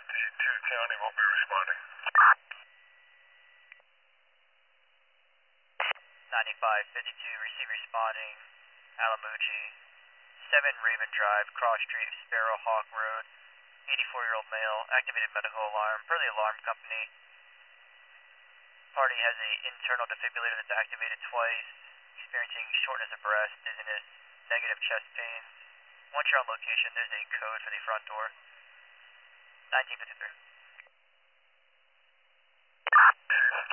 D2 County will be responding. 9552, receive responding, Alamuji, 7 Raven Drive, Cross Street, Sparrowhawk Road, 84-year-old male, activated medical alarm. Per the alarm company, party has an internal defibrillator that's activated twice, experiencing shortness of breath, dizziness, negative chest pains. Once you're on location, there's a code for the front door. 1953.